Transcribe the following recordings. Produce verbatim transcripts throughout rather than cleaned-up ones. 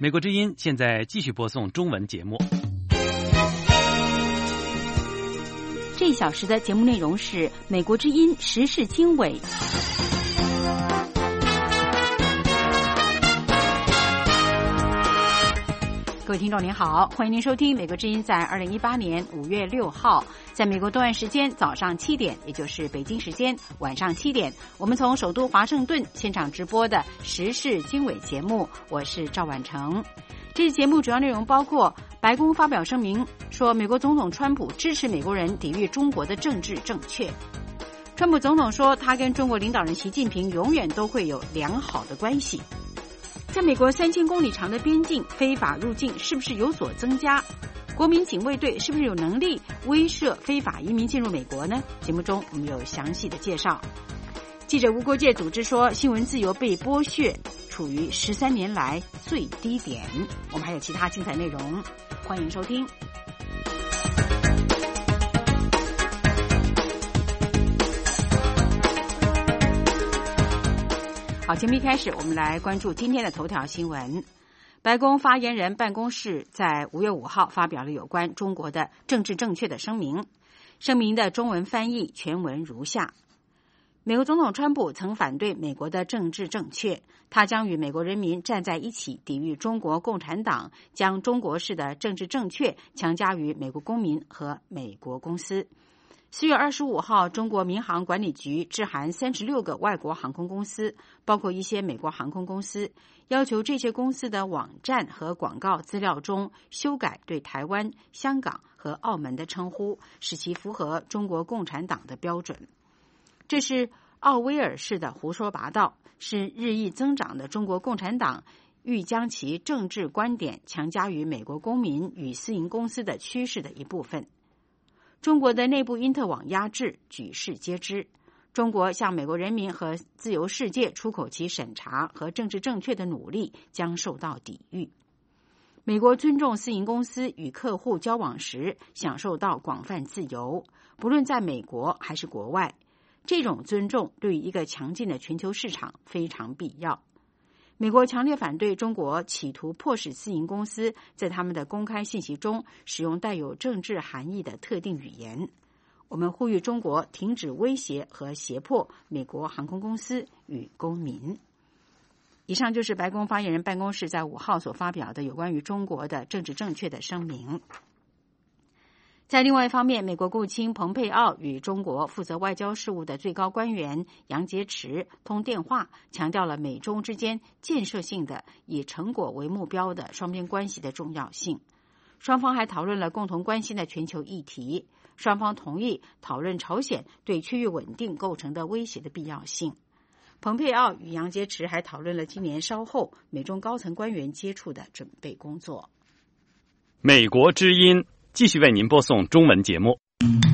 美国之音现在继续播送中文节目。 这一小时的节目内容是美国之音时事经纬。各位听众您好，欢迎您收听美国之音在二零一八年五月六号在美国东岸时间早上七点，也就是北京时间晚上七点，我们从首都华盛顿现场直播的时事经纬节目，我是赵婉成。这期节目主要内容包括白宫发表声明说美国总统川普支持美国人抵御中国的政治正确。川普总统说他跟中国领导人习近平永远都会有良好的关系。在美国三千公里长的边境，非法入境是不是有所增加？国民警卫队是不是有能力威慑非法移民进入美国呢？节目中我们有详细的介绍。记者无国界组织说，新闻自由被剥削，处于十三年来最低点。我们还有其他精彩内容，欢迎收听。好，节目一开始，我们来关注今天的头条新闻。白宫发言人办公室在五月五号发表了有关中国的政治正确的声明。声明的中文翻译全文如下：美国总统川普曾反对美国的政治正确，他将与美国人民站在一起，抵御中国共产党将中国式的政治正确强加于美国公民和美国公司。四月二十五号，中国民航管理局致函三十六个外国航空公司，包括一些美国航空公司，要求这些公司的网站和广告资料中修改对台湾、香港和澳门的称呼，使其符合中国共产党的标准。这是奥威尔式的胡说八道，是日益增长的中国共产党欲将其政治观点强加于美国公民与私营公司的趋势的一部分。中国的内部因特网压制举世皆知，中国向美国人民和自由世界出口其审查和政治正确的努力将受到抵御。美国尊重私营公司与客户交往时享受到广泛自由，不论在美国还是国外，这种尊重对于一个强劲的全球市场非常必要。美国强烈反对中国企图迫使私营公司在他们的公开信息中使用带有政治含义的特定语言。我们呼吁中国停止威胁和胁迫美国航空公司与公民。以上就是白宫发言人办公室在五号所发表的有关于中国的政治正确的声明。在另外一方面，美国国务卿蓬佩奥与中国负责外交事务的最高官员杨洁篪通电话，强调了美中之间建设性的以成果为目标的双边关系的重要性。双方还讨论了共同关心的全球议题，双方同意讨论朝鲜对区域稳定构成的威胁的必要性。蓬佩奥与杨洁篪还讨论了今年稍后美中高层官员接触的准备工作。 美国之音继续为您播送中文节目。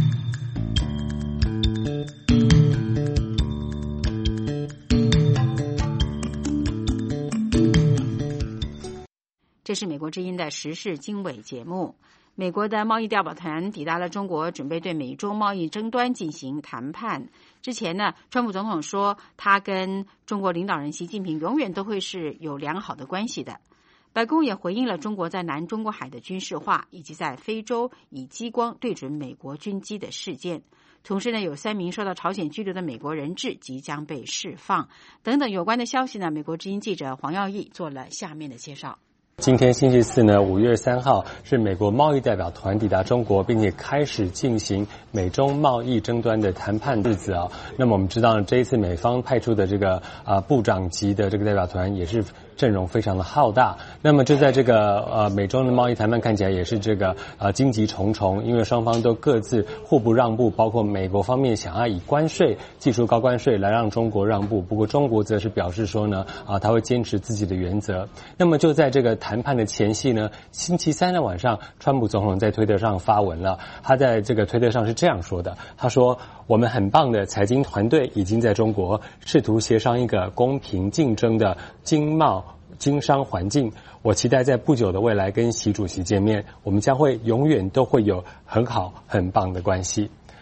这是美国之音的时事经纬节目。美国的贸易代表团抵达了中国，准备对美中贸易争端进行谈判。之前呢，川普总统说他跟中国领导人习近平永远都会是有良好的关系的。白宫也回应了中国在南中国海的军事化，以及在非洲以激光对准美国军机的事件。同时呢，有三名受到朝鲜拘留的美国人质即将被释放。等等有关的消息呢，美国之音记者黄耀义做了下面的介绍。 今天星期四呢，五月三号是美国贸易代表团抵达中国，并且开始进行美中贸易争端的谈判日子啊。那么我们知道，这一次美方派出的这个啊、呃、部长级的这个代表团也是阵容非常的浩大。那么就在这个呃美中的贸易谈判看起来也是这个呃荆棘重重，因为双方都各自互不让步，包括美国方面想要以关税技术高关税来让中国让步，不过中国则是表示说呢啊他会坚持自己的原则。那么就在这个谈判的前夕呢，星期三的晚上，川普总统在推特上发文了。他在这个推特上是这样说的，他说：我们很棒的财经团队已经在中国试图协商一个公平竞争的经贸经商环境，我期待在不久的未来跟习主席见面，我们将会永远都会有很好很棒的关系。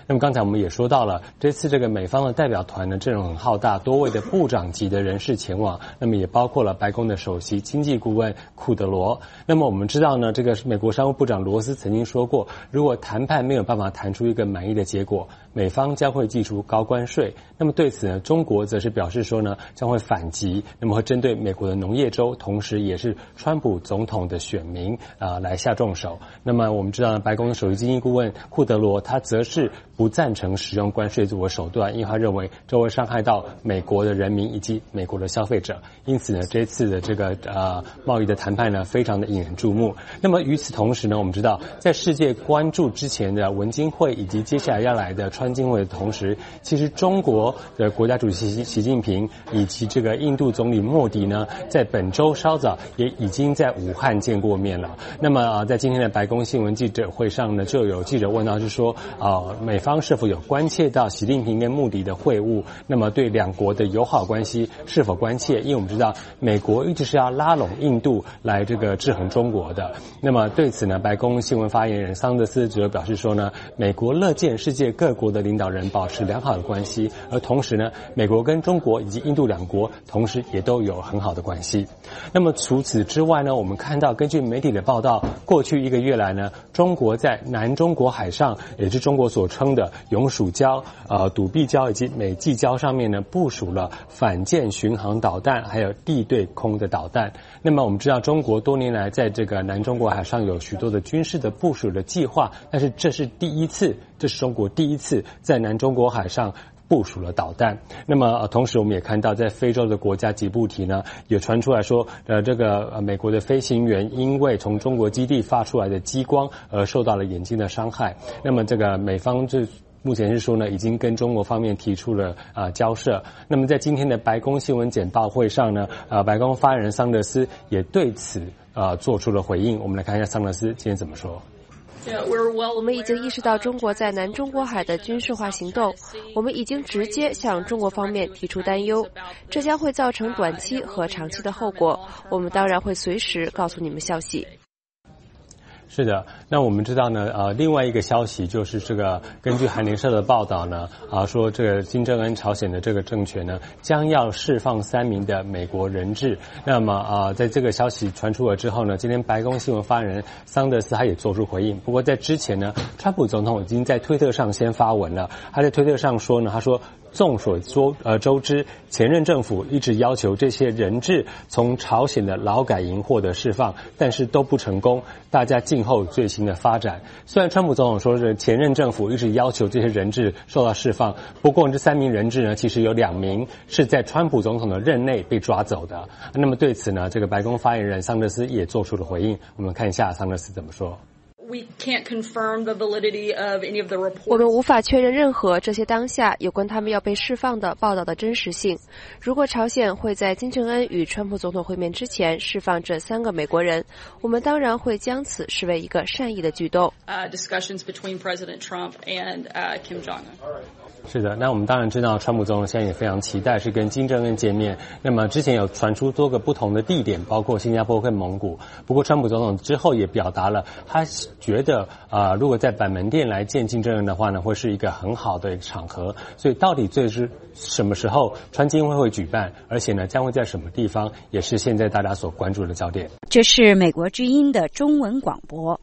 那么刚才我们也说到了，这次这个美方的代表团呢阵容很浩大，多位的部长级的人士前往，那么也包括了白宫的首席经济顾问库德罗。那么我们知道呢，这个美国商务部长罗斯曾经说过，如果谈判没有办法谈出一个满意的结果，美方将会祭出高关税。那么对此呢，中国则是表示说呢，将会反击，那么会针对美国的农业州，同时也是川普总统的选民啊、呃、来下重手。那么我们知道呢，白宫的首席经济顾问库德罗他则是不赞成使用关税作为手段，因为他认为这会伤害到美国的人民以及美国的消费者。因此呢，这次的这个呃贸易的谈判呢，非常的引人注目。那么与此同时呢，我们知道在世界关注之前的文经会以及接下来要来的川金会的同时，其实中国的国家主席习近平以及这个印度总理莫迪呢，在本周稍早也已经在武汉见过面了。那么啊，在今天的白宫新闻记者会上呢，就有记者问到，是说啊，美方是否有关切到习近平跟莫迪的会晤？那么对两国的友好关系是否关切？因为我们知道，美国一直是要拉拢印度来这个制衡中国的。那么对此呢，白宫新闻发言人桑德斯则表示说呢，美国乐见世界各国的领导人保持良好的关系，而同时呢，美国跟中国以及印度两国同时也都有很好的关系。那么除此之外呢，我们看到根据媒体的报道，过去一个月来呢，中国在南中国海上，也是中国所称的永暑礁、呃笃碧礁以及美济礁上面呢，部署了反舰巡航导弹，还有地对空的导弹。那么我们知道，中国多年来在这个南中国海上有许多的军事的部署的计划，但是这是第一次，这是中国第一次在南中国海上部署了导弹。那么、呃、同时我们也看到，在非洲的国家吉布提呢，也传出来说，呃，这个、呃、美国的飞行员因为从中国基地发出来的激光而受到了眼睛的伤害。那么这个美方这目前是说呢，已经跟中国方面提出了啊、呃、交涉。那么在今天的白宫新闻简报会上呢，呃，白宫发言人桑德斯也对此呃做出了回应。我们来看一下桑德斯今天怎么说。 我们已经意识到中国在南中国海的军事化行动，我们已经直接向中国方面提出担忧，这将会造成短期和长期的后果，我们当然会随时告诉你们消息。 是的，那我们知道呢，呃，另外一个消息就是这个，根据韩联社的报道呢，啊，说这个金正恩朝鲜的这个政权呢，将要释放三名的美国人质。那么啊，在这个消息传出了之后呢，今天白宫新闻发言人桑德斯他也做出回应。不过在之前呢，川普总统已经在推特上先发文了，他在推特上说呢，他说，众所周呃周知，前任政府一直要求这些人质从朝鲜的劳改营获得释放，但是都不成功。大家静候最新的发展。虽然川普总统说是前任政府一直要求这些人质受到释放，不过这三名人质呢，其实有两名是在川普总统的任内被抓走的。那么对此呢，这个白宫发言人桑德斯也做出了回应。我们看一下桑德斯怎么说。 We can't confirm the validity of any of the reports. 我们无法确认任何这些当下有关他们要被释放的报道的真实性。如果朝鲜会在金正恩与川普总统会面之前释放这三个美国人，我们当然会将此视为一个善意的举动。 Uh, discussions between President Trump and uh, Kim Jong-un. 是的，那我们当然知道，川普总统现在也非常期待是跟金正恩见面。那么之前有传出多个不同的地点，包括新加坡跟蒙古。不过川普总统之后也表达了，他觉得啊、呃，如果在板门店来见金正恩的话呢，会是一个很好的一个场合。所以到底最是什么时候川金会会举办，而且呢将会在什么地方，也是现在大家所关注的焦点。 这是美国之音的中文广播。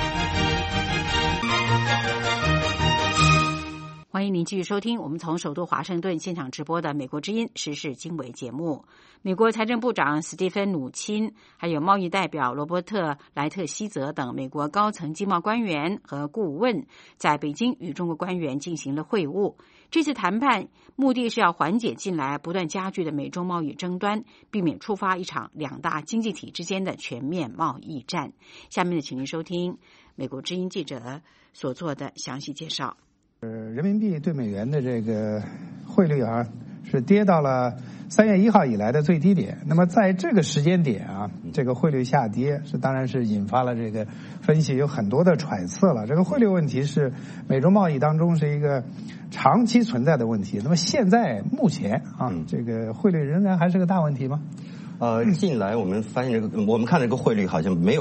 欢迎您继续收听我们从首都华盛顿现场直播的美国之音时事经纬节目。美国财政部长史蒂芬·努钦，还有贸易代表罗伯特·莱特希泽等美国高层经贸官员和顾问在北京与中国官员进行了会晤。这次谈判目的是要缓解近来不断加剧的美中贸易争端，避免触发一场两大经济体之间的全面贸易战。下面呢，请您收听美国之音记者所做的详细介绍。 呃，人民币对美元的这个汇率啊，是跌到了三月一号以来的最低点。那么在这个时间点啊，这个汇率下跌是当然是引发了这个分析有很多的揣测了。这个汇率问题是美中贸易当中是一个长期存在的问题。那么现在目前啊，这个汇率仍然还是个大问题吗？ 呃，近来我们发现这个，我们看这个汇率好像没有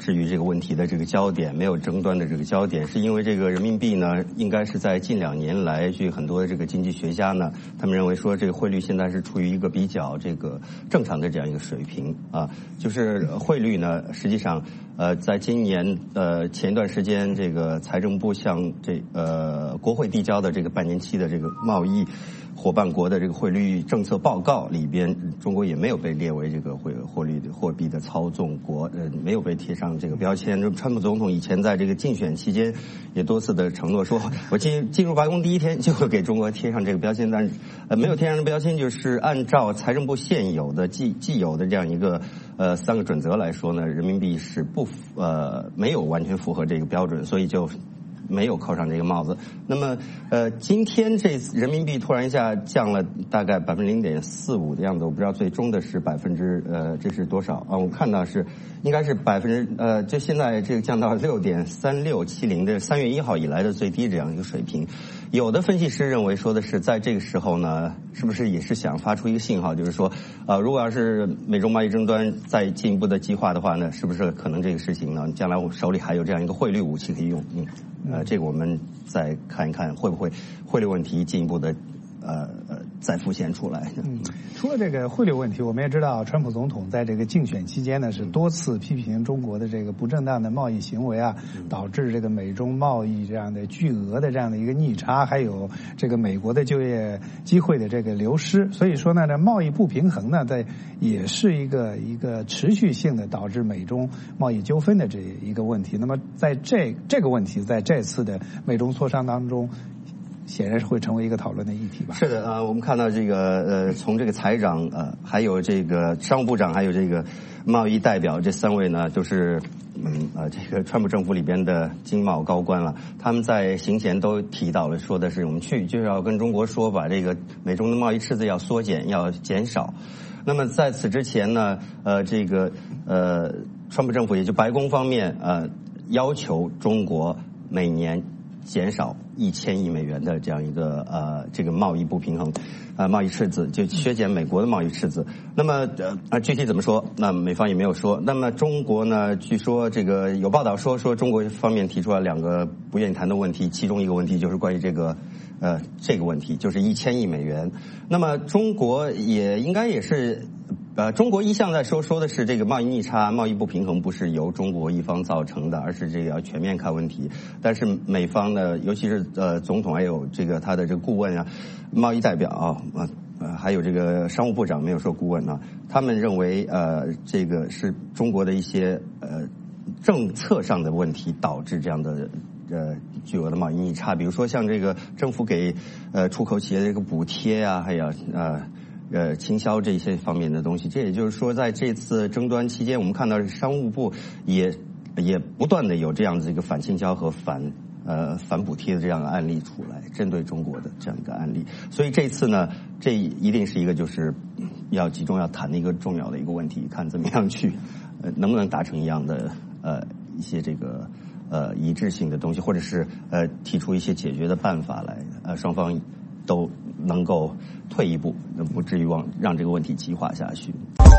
至于这个问题的这个焦点，没有争端的这个焦点，是因为这个人民币呢，应该是在近两年来，据很多的这个经济学家呢，他们认为说这个汇率现在是处于一个比较这个正常的这样一个水平啊，就是汇率呢，实际上呃，在今年呃前一段时间，这个财政部向这呃国会递交的这个半年期的这个贸易伙伴国的这个汇率政策报告里边，中国也没有被列为这个汇汇率的货币的操纵国，呃，没有被贴上这个标签。川普总统以前在这个竞选期间也多次的承诺说，我进进入白宫第一天就会给中国贴上这个标签，但是呃没有贴上的标签，就是按照财政部现有的既既有的这样一个呃三个准则来说呢，人民币是不呃没有完全符合这个标准，所以就没有扣上这个帽子。那么呃今天这人民币突然一下降了大概百分之零点四五的样子，我不知道最终的是百分之呃这是多少啊？我看到是应该是百分之呃就现在这个降到六点三六七零的三月一号以来的最低这样一个水平。有的分析师认为说的是在这个时候呢，是不是也是想发出一个信号，就是说呃如果要是美中贸易争端再进一步的激化的话呢，是不是可能这个事情呢将来我手里还有这样一个汇率武器可以用？嗯呃这个我们再看一看会不会汇率问题进一步的呃呃再浮现出来。 嗯，除了这个汇率问题，我们也知道，川普总统在这个竞选期间呢，是多次批评中国的这个不正当的贸易行为啊，导致这个美中贸易这样的巨额的这样的一个逆差，还有这个美国的就业机会的这个流失。所以说呢，这贸易不平衡呢，在也是一个一个持续性的导致美中贸易纠纷的这一个问题。那么在这这个问题，在这次的美中磋商当中，显然是会成为一个讨论的议题吧。 是的啊、呃，我们看到这个呃，从这个财长呃，还有这个商务部长，还有这个贸易代表这三位呢，都是嗯呃这个川普政府里边的经贸高官了。他们在行前都提到了，说的是我们去就是要跟中国说，把这个美中的贸易赤字要缩减，要减少。那么在此之前呢，呃，这个呃，川普政府也就白宫方面呃，要求中国每年减少一千亿美元的这样一个呃这个贸易不平衡，呃贸易赤字，就削减美国的贸易赤字。那么呃具体怎么说？那美方也没有说。那么中国呢？据说这个有报道说说中国方面提出了两个不愿意谈的问题，其中一个问题就是关于这个呃这个问题，就是一千亿美元。那么中国也应该也是。呃，中国一向在说说的是这个贸易逆差、贸易不平衡不是由中国一方造成的，而是这个要全面看问题。但是美方呢，尤其是呃总统还有这个他的这个顾问啊、贸易代表啊、呃还有这个商务部长没有说顾问啊，他们认为呃这个是中国的一些呃政策上的问题导致这样的呃巨额的贸易逆差，比如说像这个政府给呃出口企业的这个补贴啊，还有呃。呃，倾销这些方面的东西，这也就是说，在这次争端期间，我们看到商务部也也不断的有这样子一个反倾销和反呃反补贴的这样的案例出来，针对中国的这样一个案例。所以这次呢，这一定是一个就是要集中要谈的一个重要的一个问题，看怎么样去呃能不能达成一样的呃一些这个呃一致性的东西，或者是呃提出一些解决的办法来，呃双方都能够退一步，不至于往让这个问题激化下去。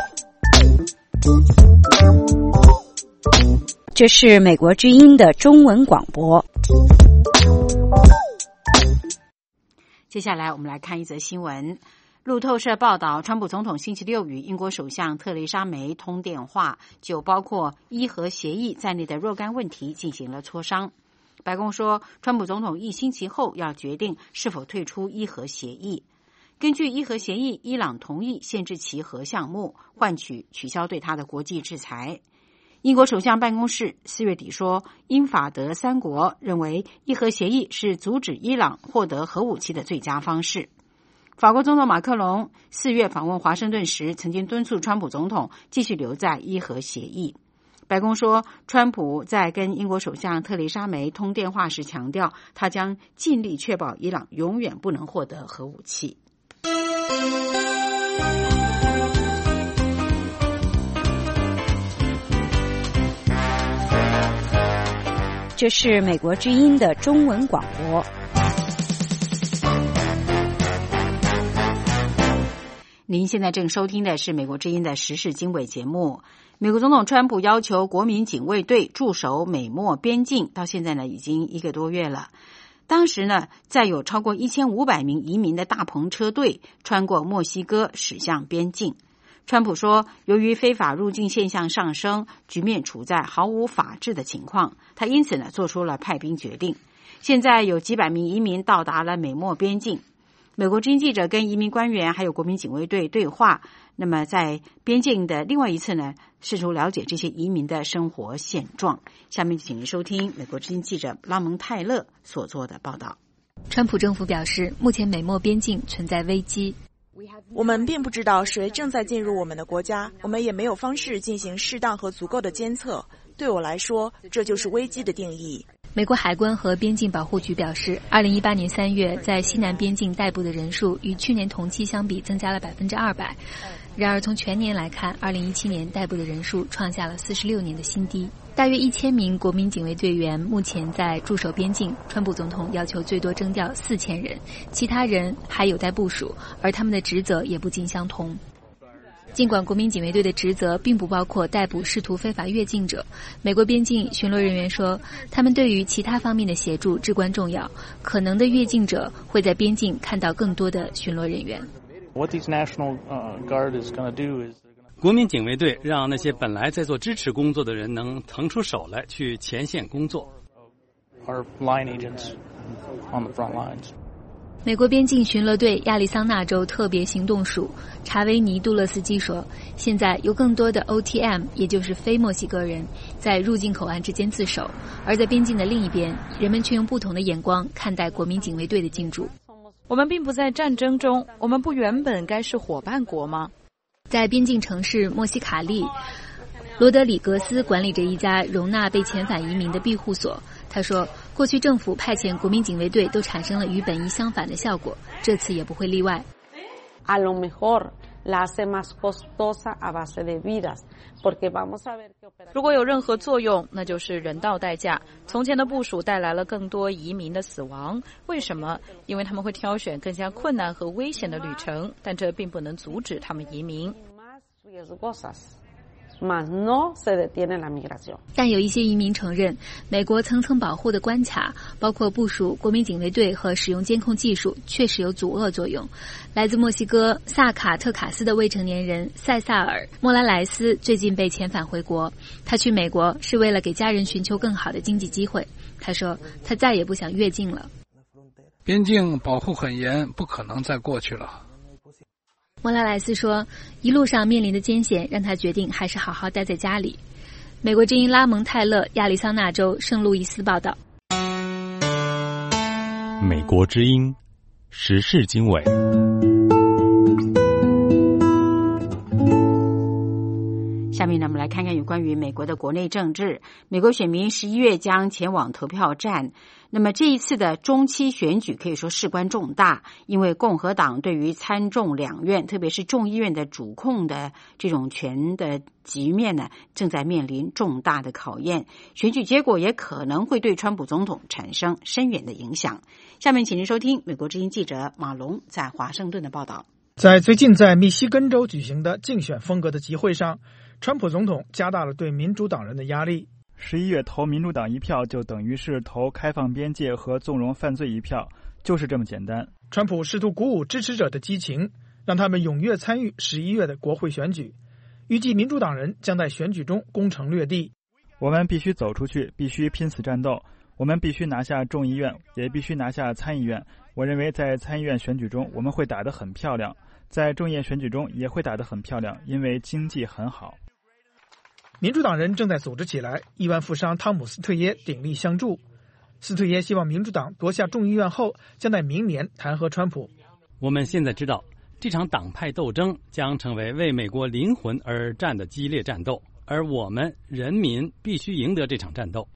这是美国之音的中文广播。接下来我们来看一则新闻。路透社报道，川普总统星期六与英国首相特蕾莎梅通电话，就包括伊核协议在内的若干问题进行了磋商。白宫说，川普总统一星期后要决定是否退出伊核协议。根据伊核协议，伊朗同意限制其核项目，换取取消对他的国际制裁。英国首相办公室四月底说，英法德三国认为伊核协议是阻止伊朗获得核武器的最佳方式。法国总统马克龙四月访问华盛顿时，曾经敦促川普总统继续留在伊核协议。白宫说，川普在跟英国首相特蕾莎梅通电话时强调，他将尽力确保伊朗永远不能获得核武器。这是美国之音的中文广播。 您现在正收听的是美国之音的时事经纬节目。美国总统川普要求国民警卫队驻守美墨边境，到现在呢已经一个多月了。当时呢，在有超过一千五百名移民的大篷车队穿过墨西哥驶向边境。川普说，由于非法入境现象上升，局面处在毫无法治的情况，他因此呢做出了派兵决定。现在有几百名移民到达了美墨边境。美国之音记者跟移民官员还有国民警卫队对话，那么在边境的另外一次呢，试图了解这些移民的生活现状。下面请您收听美国之音记者拉蒙泰勒所做的报道。 川普政府表示，目前美墨边境存在危机。 我们并不知道谁正在进入我们的国家，我们也没有方式进行适当和足够的监测。对我来说，这就是危机的定义。 美国海关和边境保护局表示，二零一八年三月在西南边境逮捕的人数与去年同期相比增加了百分之二百。然而，从全年来看，二零一七年逮捕的人数创下了四十六年的新低。大约一千名国民警卫队员目前在驻守边境，川普总统要求最多征调四千人，其他人还有待部署，而他们的职责也不尽相同。尽管国民警卫队的职责并不包括逮捕试图非法越境者，美国边境巡逻人员说，他们对于其他方面的协助至关重要。可能的越境者会在边境看到更多的巡逻人员。 What these National Guard is going to do is 国民警卫队让那些本来在做支持工作的人能腾出手来去前线工作。 Our line agents on the front lines. 美国边境巡逻队亚利桑那州特别行动署查维尼·杜勒斯基说，现在有更多的 O T M， 也就是非墨西哥人，在入境口岸之间自首，而在边境的另一边，人们却用不同的眼光看待国民警卫队的进驻。 我们并不在战争中，我们不原本该是伙伴国吗？ 在边境城市莫西卡利，罗德里格斯管理着一家容纳被遣返移民的庇护所。他说，过去政府派遣国民警卫队都产生了与本意相反的效果，这次也不会例外。 A lo mejor la hace más costosa a base de vidas, porque vamos a ver que 如果有任何作用，那就是人道代价。从前的部署带来了更多移民的死亡，为什么？因为他们会挑选更加困难和危险的旅程，但这并不能阻止他们移民。 但有一些移民承认，美国层层保护的关卡，包括部署国民警卫队和使用监控技术，确实有阻遏作用。来自墨西哥萨卡特卡斯的未成年人塞萨尔·莫拉莱斯最近被遣返回国，他去美国是为了给家人寻求更好的经济机会。他说，他再也不想越境了。 边境保护很严，不可能再过去了。 莫拉莱斯说，一路上面临的艰险让他决定还是好好待在家里。美国之音拉蒙泰勒亚利桑那州圣路易斯报道。 美国之音时事经纬。 下面呢，我们来看看有关于美国的国内政治。美国选民十一月将前往投票站。那么这一次的中期选举可以说事关重大，因为共和党对于参众两院，特别是众议院的主控的这种权的局面呢，正在面临重大的考验。选举结果也可能会对川普总统产生深远的影响。下面请您收听美国之音记者马龙在华盛顿的报道。 在最近在密西根州举行的竞选风格的集会上，川普总统加大了对民主党人的压力。 十一月投民主党一票，就等于是投开放边界和纵容犯罪一票，就是这么简单。 川普试图鼓舞支持者的激情，让他们踊跃参与十一月的国会选举。预计民主党人将在选举中攻城略地。 我们必须走出去，必须拼死战斗。我们必须拿下众议院，也必须拿下参议院。我认为在参议院选举中我们会打得很漂亮，在众议院选举中也会打得很漂亮，因为经济很好。 民主党人正在组织起来，亿万富商汤姆斯特耶鼎力相助。斯特耶希望民主党夺下众议院后，将在明年弹劾川普。 我们现在知道，这场党派斗争将成为为美国灵魂而战的激烈战斗，而我们人民必须赢得这场战斗。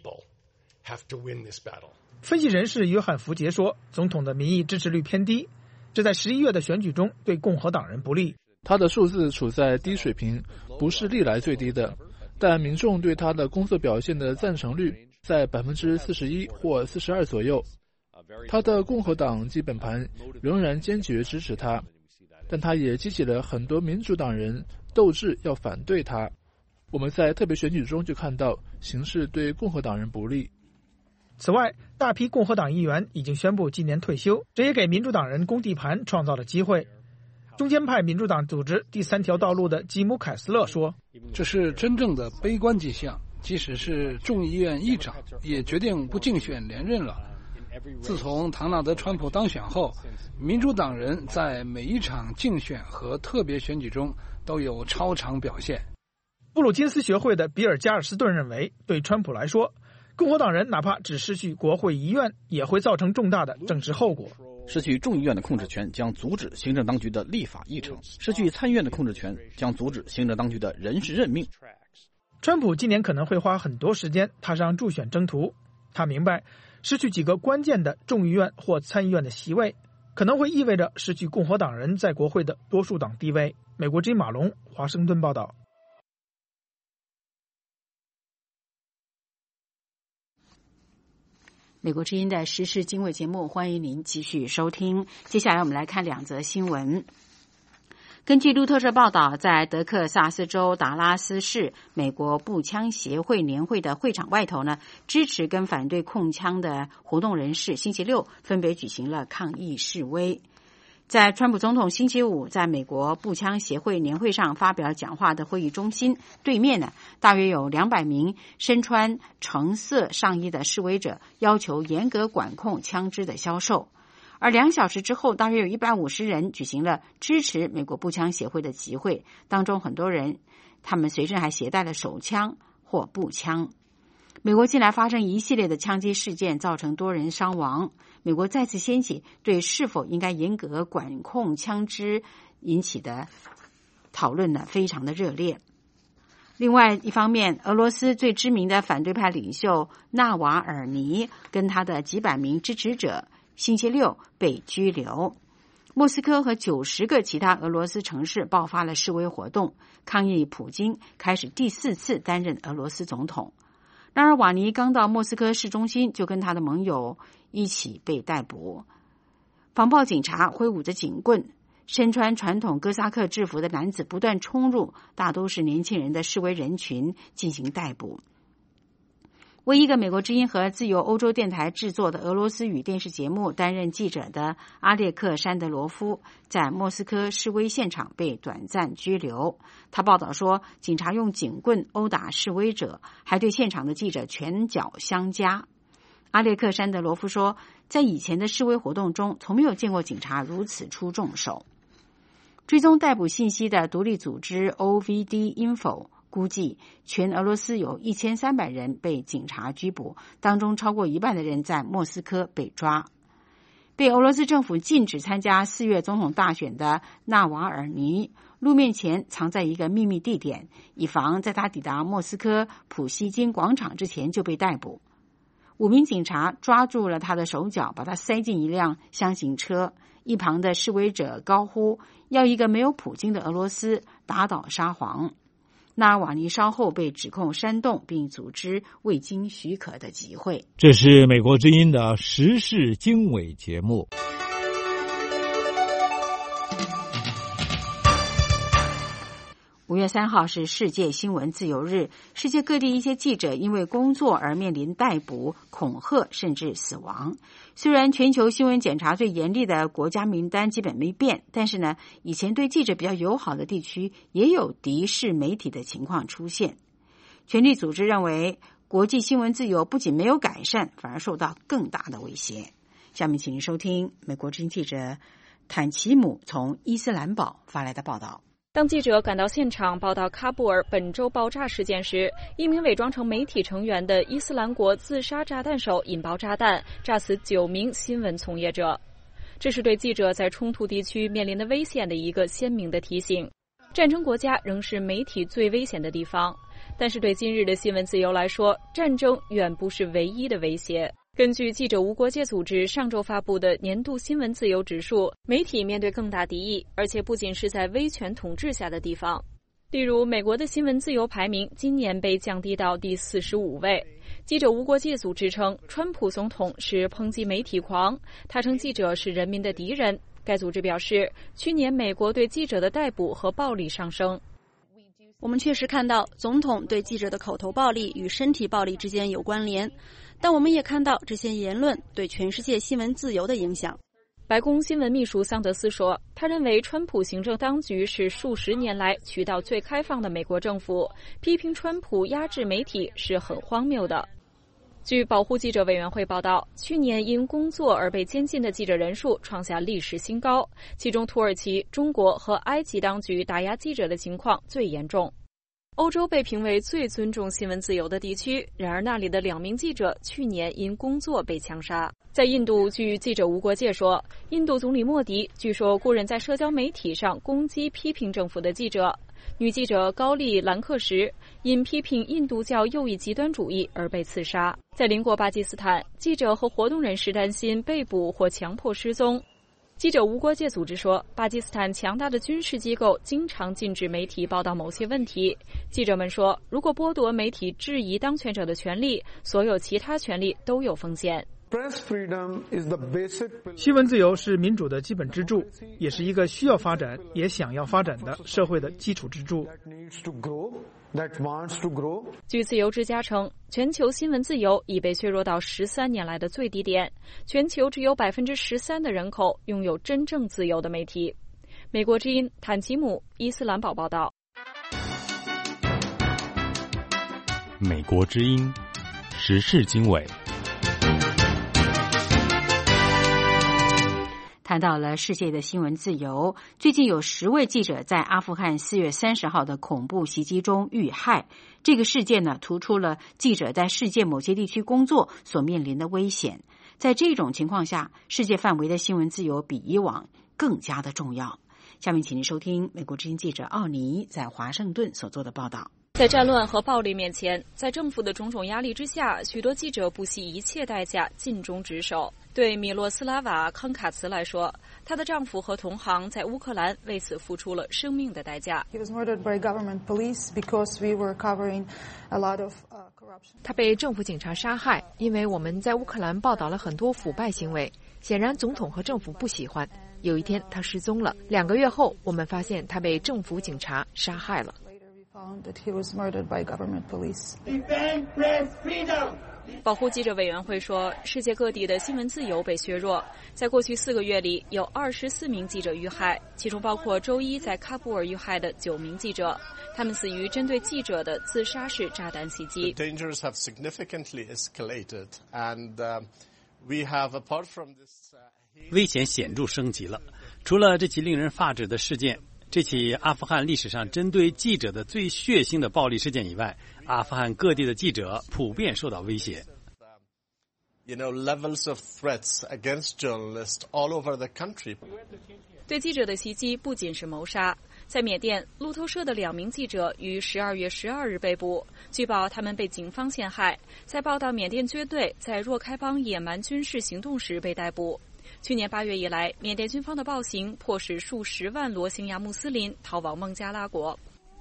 分析人士约翰·福杰说，总统的民意支持率偏低，这在十一月的选举中对共和党人不利。 他的数字处在低水平，不是历来最低的，但民众对他的工作表现的赞成率在百分之四十一或四十二左右。他的共和党基本盘仍然坚决支持他， 但他也激起了很多民主党人斗志要反对他。我们在特别选举中就看到形势对共和党人不利。 此外，大批共和党议员已经宣布今年退休，这也给民主党人攻地盘创造了机会。中间派民主党组织第三条道路的吉姆·凯斯勒说：“ 这是真正的悲观迹象，即使是众议院议长也决定不竞选连任了。自从唐纳德·川普当选后，民主党人在每一场竞选和特别选举中都有超常表现。” 布鲁金斯学会的比尔·加尔斯顿认为，对川普来说，共和党人哪怕只失去国会一院，也会造成重大的政治后果。 失去众议院的控制权将阻止行政当局的立法议程，失去参议院的控制权将阻止行政当局的人事任命。 川普今年可能会花很多时间踏上助选征途。他明白，失去几个关键的众议院或参议院的席位，可能会意味着失去共和党人在国会的多数党地位。美国之音马龙，华盛顿报道。 美国之音的时事经纬节目，欢迎您继续收听。接下来我们来看两则新闻。根据路透社报道，在德克萨斯州达拉斯市美国步枪协会年会的会场外头呢，支持跟反对控枪的活动人士星期六分别举行了抗议示威。在川普总统星期五在美国步枪协会年会上发表讲话的会议中心对面呢，大约有两百名身穿橙色上衣的示威者，要求严格管控枪支的销售。而两小时之后，大约有一百五十人举行了支持美国步枪协会的集会，当中很多人他们随身还携带了手枪或步枪。美国近来发生一系列的枪击事件，造成多人伤亡。美国再次掀起对是否应该严格管控枪支引起的讨论呢，非常的热烈。另外一方面，俄罗斯最知名的反对派领袖纳瓦尔尼跟他的几百名支持者星期六被拘留。莫斯科和九十个其他俄罗斯城市爆发了示威活动，抗议普京开始第四次担任俄罗斯总统。纳尔瓦尼刚到莫斯科市中心，就跟他的盟友一起被逮捕。防暴警察挥舞着警棍，身穿传统哥萨克制服的男子不断冲入大都是年轻人的示威人群进行逮捕。为一个美国之音和自由欧洲电台制作的俄罗斯语电视节目担任记者的阿列克山德罗夫，在莫斯科示威现场被短暂拘留。他报道说，警察用警棍殴打示威者，还对现场的记者拳脚相加。阿列克山德罗夫说，在以前的示威活动中，从没有见过警察如此出重手。追踪逮捕信息的独立组织 O V D Info估计，全俄罗斯有一千三百人被警察拘捕，当中超过一半的人在莫斯科被抓。被俄罗斯政府禁止参加四月总统大选的纳瓦尔尼，露面前藏在一个秘密地点，以防在他抵达莫斯科普希金广场之前就被逮捕。五名警察抓住了他的手脚，把他塞进一辆箱型车。一旁的示威者高呼，要一个没有普京的俄罗斯，打倒沙皇。纳尔瓦尼稍后被指控煽动并组织未经许可的集会。 这是美国之音的时事经纬节目。 五月三号是世界新闻自由日，世界各地一些记者因为工作而面临逮捕、恐吓甚至死亡。虽然全球新闻检查最严厉的国家名单基本没变，但是呢，以前对记者比较友好的地区也有敌视媒体的情况出现。权力组织认为，国际新闻自由不仅没有改善，反而受到更大的威胁。下面请您收听美国之音记者坦奇姆从伊斯兰堡发来的报道。 当记者赶到现场报道喀布尔本周爆炸事件时，一名伪装成媒体成员的伊斯兰国自杀炸弹手引爆炸弹，炸死九名新闻从业者。这是对记者在冲突地区面临的危险的一个鲜明的提醒。战争国家仍是媒体最危险的地方，但是对今日的新闻自由来说，战争远不是唯一的威胁。根据记者无国界组织上周发布的年度新闻自由指数，媒体面对更大敌意，而且不仅是在威权统治下的地方。例如，美国的新闻自由排名今年被降低到第四十五位。记者无国界组织称，川普总统是抨击媒体狂，他称记者是人民的敌人。该该组织表示，去年美国对记者的逮捕和暴力上升。 我们确实看到总统对记者的口头暴力与身体暴力之间有关联，但我们也看到这些言论对全世界新闻自由的影响。 白宫新闻秘书桑德斯说，他认为川普行政当局是数十年来渠道最开放的美国政府，批评川普压制媒体是很荒谬的。据保护记者委员会报道，去年因工作而被监禁的记者人数创下历史新高，其中土耳其、中国和埃及当局打压记者的情况最严重。欧洲被评为最尊重新闻自由的地区，然而那里的两名记者去年因工作被枪杀。在印度，据记者无国界说，印度总理莫迪据说雇人在社交媒体上攻击批评政府的记者。女记者高丽兰克什因批评印度教右翼极端主义而被刺杀。在邻国巴基斯坦，记者和活动人士担心被捕或强迫失踪。记者无国界组织说，巴基斯坦强大的军事机构经常禁止媒体报道某些问题。记者们说，如果剥夺媒体质疑当权者的权利，所有其他权利都有风险。 新闻自由是民主的基本支柱，也是一个需要发展也想要发展的社会的基础支柱。 据自由之家称，全球新闻自由已被削弱到十三年来的最低点，全球只有百分之十三的人口拥有真正自由的媒体。美国之音坦吉姆伊斯兰堡报道。 美国之音时事经纬。 谈到了世界的新闻自由，最近有十位记者在阿富汗四月三十号的恐怖袭击中遇害。这个事件呢，突出了记者在世界某些地区工作所面临的危险。在这种情况下，世界范围的新闻自由比以往更加的重要。下面请您收听美国之音记者奥尼在华盛顿所做的报道。 在战乱和暴力面前，在政府的种种压力之下，许多记者不惜一切代价尽忠职守。对米洛斯拉瓦·康卡茨来说，她的丈夫和同行在乌克兰为此付出了生命的代价。 他被政府警察杀害，因为我们在乌克兰报道了很多腐败行为，显然总统和政府不喜欢。有一天他失踪了，两个月后我们发现他被政府警察杀害了。 保护记者委员会说，世界各地的新闻自由被削弱。在过去四个月里，有二十四名记者遇害，其中包括周一在喀布尔遇害的九名记者，他们死于针对记者的自杀式炸弹袭击。 危险显著升级了。除了这起令人发指的事件，这起阿富汗历史上针对记者的最血腥的暴力事件以外，阿富汗各地的记者普遍受到威胁。 You know, levels of threats against journalists all over the country. 对记者的袭击不仅是谋杀。在缅甸，路透社的两名记者于十二月十二日被捕，据报他们被警方陷害，在报道缅甸军队在若开邦野蛮军事行动时被逮捕。去年八月以来，缅甸军方的暴行迫使数十万罗兴亚穆斯林逃往孟加拉国。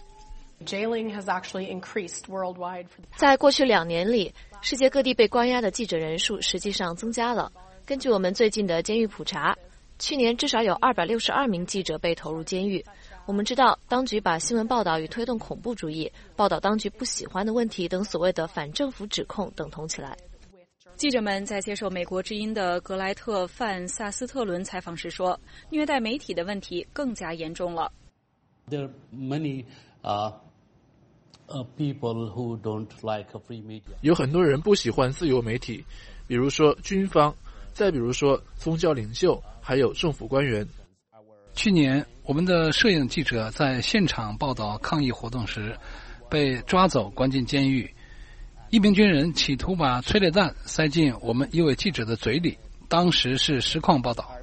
在过去两年里，世界各地被关押的记者人数实际上增加了。根据我们最近的监狱普查，去年至少有二百六十二名记者被投入监狱。我们知道，当局把新闻报道与推动恐怖主义、报道当局不喜欢的问题等所谓的反政府指控等同起来。 记者们在接受美国之音的格莱特·范萨斯特伦采访时说，虐待媒体的问题更加严重了。 There are many, uh, uh, people who don't like a free media. 有很多人不喜欢自由媒体，比如说军方，再比如说宗教领袖，还有政府官员。 去年，我们的摄影记者在现场报道抗议活动时，被抓走关进监狱。一名军人企图把催泪弹塞进我们一位记者的嘴里，当时是实况报道。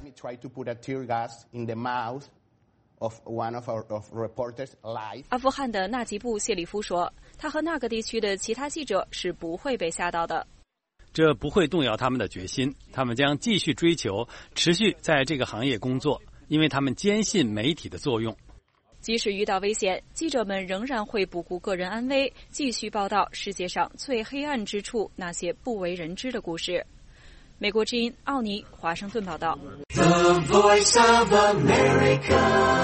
阿富汗的纳吉布·谢里夫说，他和那个地区的其他记者是不会被吓到的。 这不会动摇他们的决心，他们将继续追求，持续在这个行业工作，因为他们坚信媒体的作用。 即使遇到危险，记者们仍然会不顾个人安危，继续报道世界上最黑暗之处那些不为人知的故事。 美国之音奥尼华盛顿报道。 The Voice of America。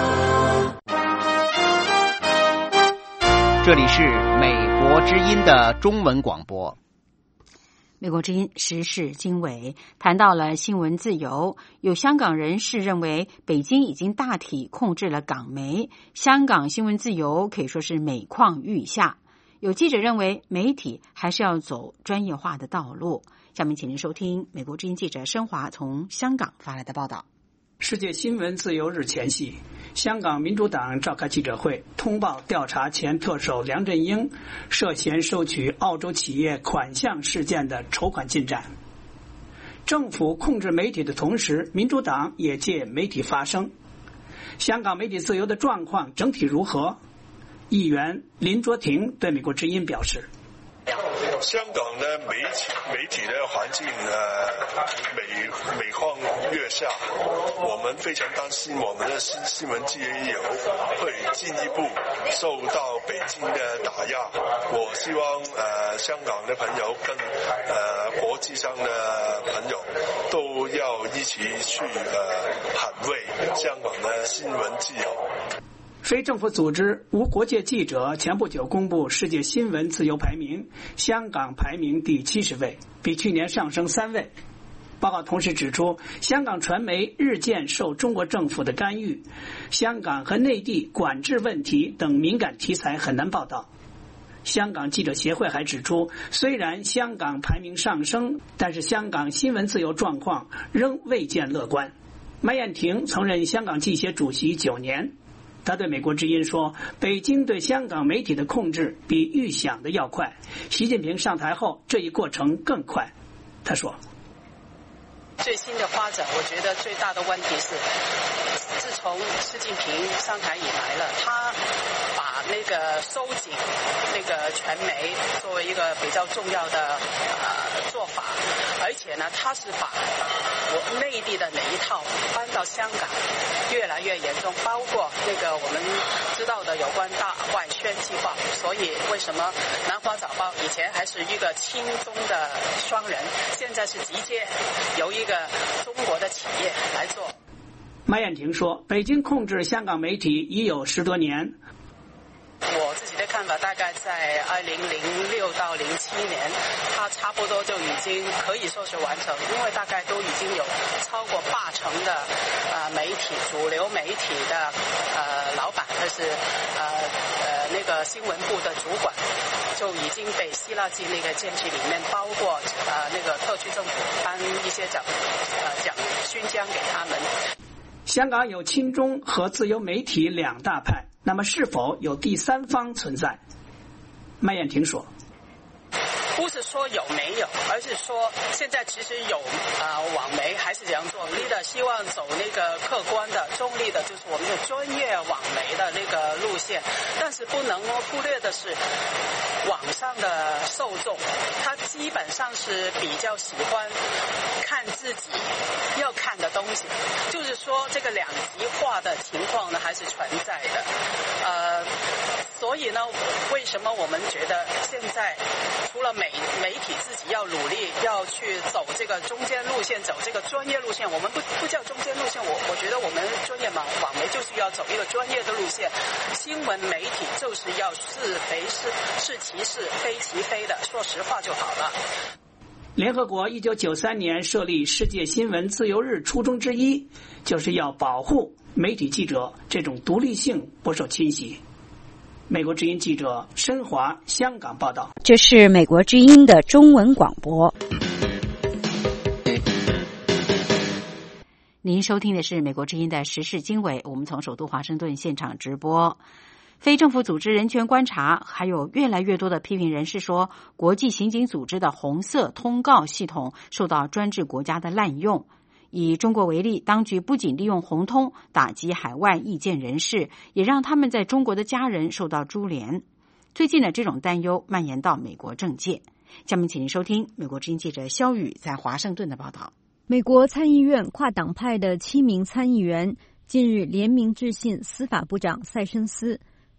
这里是美国之音的中文广播。 美国之音时事经纬谈到了新闻自由，有香港人士认为北京已经大体控制了港媒，香港新闻自由可以说是每况愈下。有记者认为媒体还是要走专业化的道路。下面请您收听美国之音记者申华从香港发来的报道。 世界新闻自由日前夕，香港民主党召开记者会，通报调查前特首梁振英涉嫌收取澳洲企业款项事件的筹款进展。政府控制媒体的同时，民主党也借媒体发声。香港媒体自由的状况整体如何？议员林卓廷对美国之音表示， 香港的媒体媒体的环境呃每每况愈下，我们非常担心我们的新新闻自由会进一步受到北京的打压。我希望呃香港的朋友跟呃国际上的朋友都要一起去呃捍卫香港的新闻自由。 非政府组织无国界记者前不久公布世界新闻自由排名，香港排名第七十位，比去年上升三位。报告同时指出，香港传媒日渐受中国政府的干预，香港和内地管制问题等敏感题材很难报道。香港记者协会还指出，虽然香港排名上升，但是香港新闻自由状况仍未见乐观。麦燕庭曾任香港记协主席九年，他对美国之音说，北京对香港媒体的控制比预想的要快，习近平上台后这一过程更快。他说， 最新的发展我觉得最大的问题是，自从习近平上台以来了，他把那个收紧那个传媒作为一个比较重要的呃做法，而且呢，他是把我内地的那一套搬到香港越来越严重，包括那个我们知道的有关大外宣计划。所以为什么南华早报以前还是一个亲中的商人，现在是直接由一个中国的企业来做。 麦燕庭说，北京控制香港媒体已有十多年。 我自己的看法大概在二零零六到零七年，它差不多就已经可以说是完成，因为大概都已经有超过八成的呃媒体主流媒体的呃老板，就是呃呃那个新闻部的主管，就已经被吸纳进那个监制里面，包括呃那个特区政府颁一些奖呃奖勋章给他们。 香港有亲中和自由媒体两大派，那么是否有第三方存在？麦燕庭说， 不是说有没有，而是说现在其实有啊、呃，网媒还是这样做。leader 希望走那个客观的、中立的，就是我们的专业网媒的那个路线。但是不能忽略的是，网上的受众，他基本上是比较喜欢看自己要看的东西，就是说这个两极化的情况呢还是存在的。呃，所以呢，为什么我们觉得现在除了媒媒体自己要努力要去走这个中间路线，走这个专业路线，我们不不叫中间路线，我我觉得我们专业网网媒就是要走一个专业的路线，新闻媒体就是要是非是是其是非其非的，说实话就好了。 联合国一九九三年设立世界新闻自由日初衷之一，就是要保护媒体记者这种独立性不受侵袭。美国之音记者申华香港报道。 这是美国之音的中文广播。您收听的是美国之音的时事经纬，我们从首都华盛顿现场直播。非政府组织人权观察还有越来越多的批评人士说，国际刑警组织的红色通告系统受到专制国家的滥用。以中国为例，当局不仅利用红通打击海外意见人士，也让他们在中国的家人受到株连。最近的这种担忧蔓延到美国政界。下面请您收听美国之音记者肖宇在华盛顿的报道。 美国参议院跨党派的七名参议员近日联名致信司法部长塞申斯，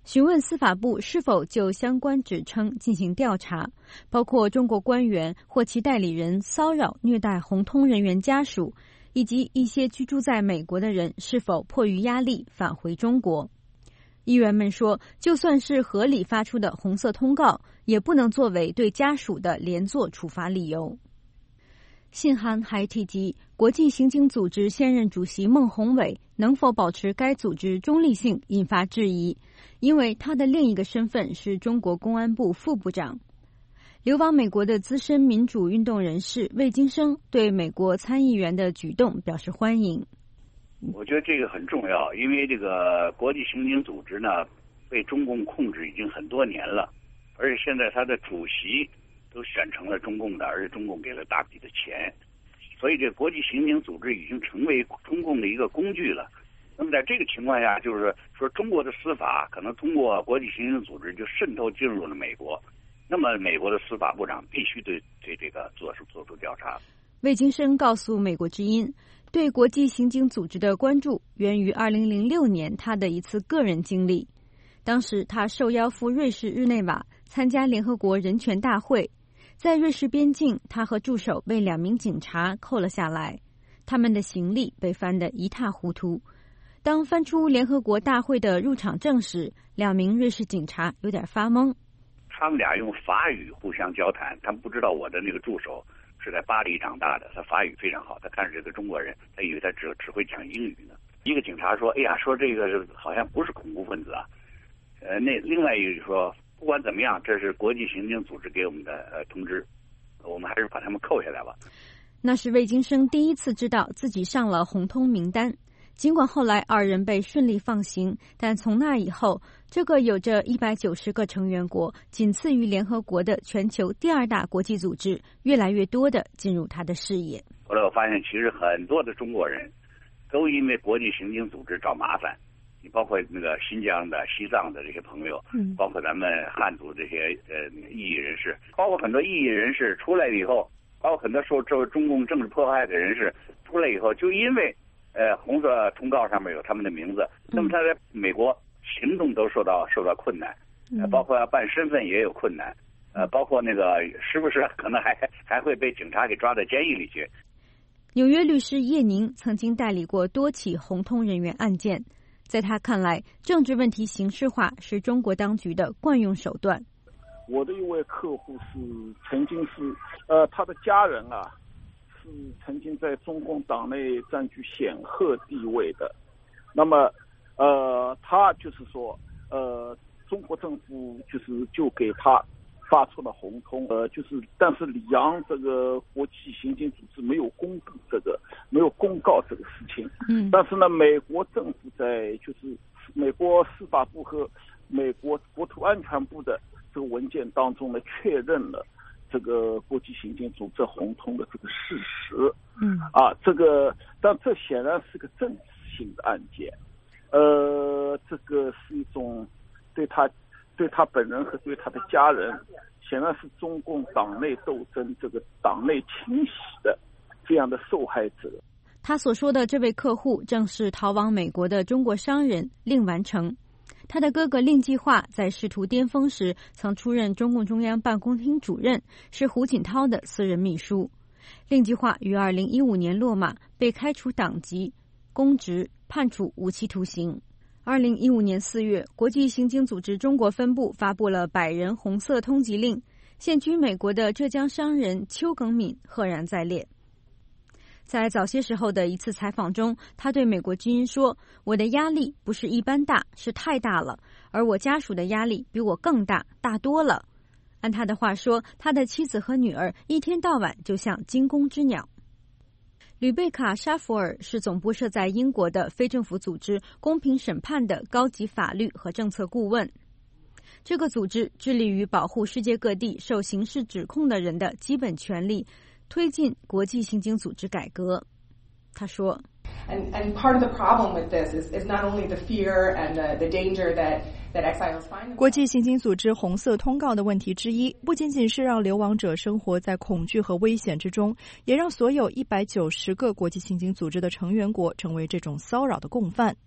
询问司法部是否就相关指称进行调查，包括中国官员或其代理人骚扰虐待红通人员家属，以及一些居住在美国的人是否迫于压力返回中国。议员们说，就算是合理发出的红色通告，也不能作为对家属的连坐处罚理由。信函还提及，国际刑警组织现任主席孟宏伟能否保持该组织中立性引发质疑，因为他的另一个身份是中国公安部副部长。流亡美国的资深民主运动人士魏京生对美国参议员的举动表示欢迎。 我觉得这个很重要，因为这个国际刑警组织呢被中共控制已经很多年了，而且现在他的主席都选成了中共的，而且中共给了大笔的钱，所以这国际刑警组织已经成为中共的一个工具了。那么在这个情况下，就是说中国的司法可能通过国际刑警组织就渗透进入了美国，那么美国的司法部长必须对对这个做出做出调查。 魏京生告诉美国之音，对国际刑警组织的关注源于二零零六年他的一次个人经历。当时他受邀赴瑞士日内瓦参加联合国人权大会，在瑞士边境，他和助手被两名警察扣了下来，他们的行李被翻得一塌糊涂。当翻出联合国大会的入场证时，两名瑞士警察有点发懵。 他们俩用法语互相交谈，他们不知道我的那个助手是在巴黎长大的，他法语非常好，他看着这个中国人，他以为他只只会讲英语呢。一个警察说：“哎呀，说这个好像不是恐怖分子啊。”呃，那另外一个说：“不管怎么样，这是国际刑警组织给我们的呃通知，我们还是把他们扣下来吧。” 那是魏京生第一次知道自己上了红通名单。尽管后来二人被顺利放行，但从那以后，这个有着一百九十个成员国，仅次于联合国的全球第二大国际组织，越来越多的进入他的视野。 后来我发现，其实很多的中国人都因为国际刑警组织找麻烦。你包括那个新疆的、西藏的这些朋友，嗯，包括咱们汉族这些呃异议人士，包括很多异议人士出来以后，包括很多受受中共政治迫害的人士出来以后，就因为呃红色通告上面有他们的名字，那么他在美国行动都受到受到困难，呃，包括要办身份也有困难，呃，包括那个时不时可能还还会被警察给抓到监狱里去。 纽约律师叶宁曾经代理过多起红通人员案件。在他看来，政治问题形式化是中国当局的惯用手段。 我的一位客户是曾经是，呃，他的家人啊，是曾经在中共党内占据显赫地位的。那么，呃，他就是说，呃，中国政府就是就给他发出了红通，呃，就是，但是里昂这个国际刑警组织没有公布这个，没有公告这个事情。嗯。但是呢，美国政府在就是美国司法部和美国国土安全部的这个文件当中呢，确认了这个国际刑警组织红通的这个事实。嗯。啊，这个，但这显然是个政治性的案件，呃，这个是一种对他。对他本人和对他的家人，显然是中共党内斗争这个党内清洗的这样的受害者。 他所说的这位客户正是逃往美国的中国商人令完成。他的哥哥令计划在仕途巅峰时曾出任中共中央办公厅主任，是胡锦涛的私人秘书。令计划于二零一五年落马，被开除党籍、公职，判处无期徒刑。二零一五年四月，国际刑警组织中国分部发布了百人红色通缉令，现居美国的浙江商人邱耿敏赫然在列。在早些时候的一次采访中，他对美国之音说：“我的压力不是一般大，是太大了，而我家属的压力比我更大，大多了。”按他的话说，他的妻子和女儿一天到晚就像惊弓之鸟。吕贝卡·沙弗尔是总部设在英国的非政府组织公平审判的高级法律和政策顾问。这个组织致力于保护世界各地受刑事指控的人的基本权利，推进国际刑警组织改革。他说 And, and part of the problem with this is, is not only the fear and the, the danger that, that exiles find. 国际刑警组织红色通告的问题之一，不仅仅是让流亡者生活在恐惧和危险之中，也让所有一百九十个国际刑警组织的成员国成为这种骚扰的共犯。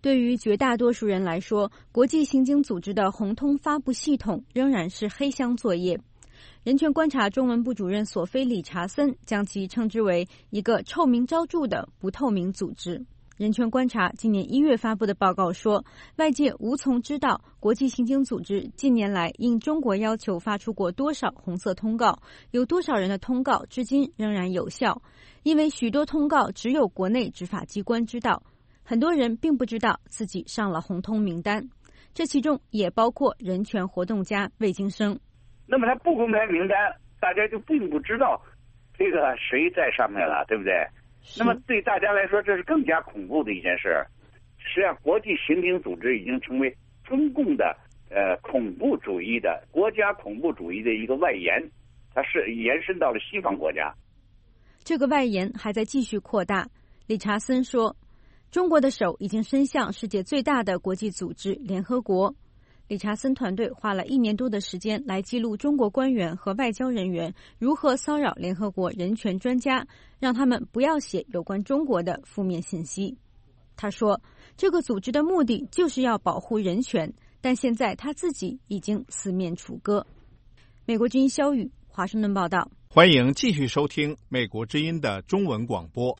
对于绝大多数人来说，国际刑警组织的红通发布系统仍然是黑箱作业。人权观察中文部主任索菲·理查森将其称之为一个臭名昭著的不透明组织。人权观察今年一月发布的报告说，外界无从知道国际刑警组织近年来应中国要求发出过多少红色通告，有多少人的通告至今仍然有效，因为许多通告只有国内执法机关知道，很多人并不知道自己上了红通名单，这其中也包括人权活动家魏京生。 那么他不公开名单，大家就并不知道这个谁在上面了，对不对？那么对大家来说，这是更加恐怖的一件事。实际上，国际刑警组织已经成为中共的呃恐怖主义的国家恐怖主义的一个外延，它是延伸到了西方国家。 这个外延还在继续扩大。理查森说，中国的手已经伸向世界最大的国际组织联合国。理查森团队花了一年多的时间来记录中国官员和外交人员如何骚扰联合国人权专家，让他们不要写有关中国的负面信息。他说，这个组织的目的就是要保护人权，但现在他自己已经四面楚歌。美国之音肖宇华盛顿报道。 欢迎继续收听美国之音的中文广播。